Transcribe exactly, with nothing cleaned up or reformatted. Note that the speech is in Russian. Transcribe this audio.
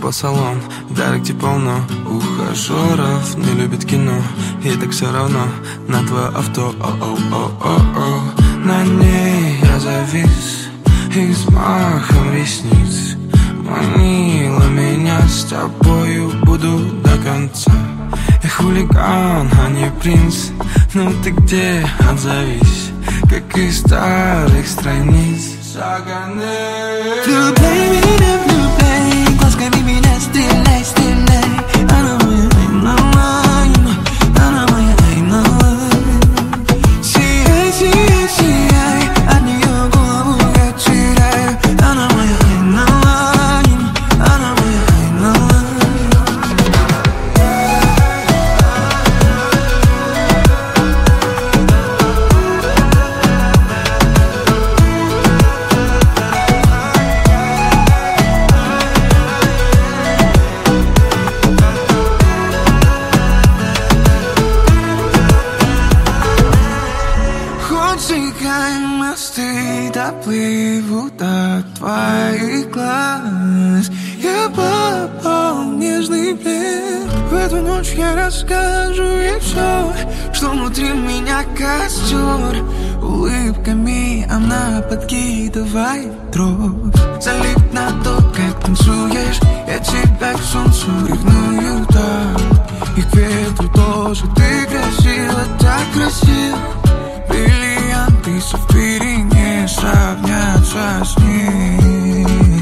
спа-салон, дарик где полно ухажеров, не любит кино, и так все равно на твое авто. О-о-о-о-о. На ней я завис и взмахом ресниц манила меня, с тобою буду до конца. Я хулиган, а не принц, ну ты где, отзовись, как из старых страниц. Влюбляй меня, влюбляй, глазками меня стреляй, стреляй. Она моя айналайн, она моя айналайн. Сияй, сияй, сияй, от нее голову я теряю. Она моя айналайн, она моя айналайн. Мосты доплывут от твоих глаз. Я попал в нежный плен. В эту ночь я расскажу ей все, что внутри меня костер. Улыбками она подкидывает дров. Залип на то, как танцуешь, я тебя к солнцу ревную так. И к ветру тоже. Ты красива, так красива. Бриллианты сапфиры не сравнятся с ней.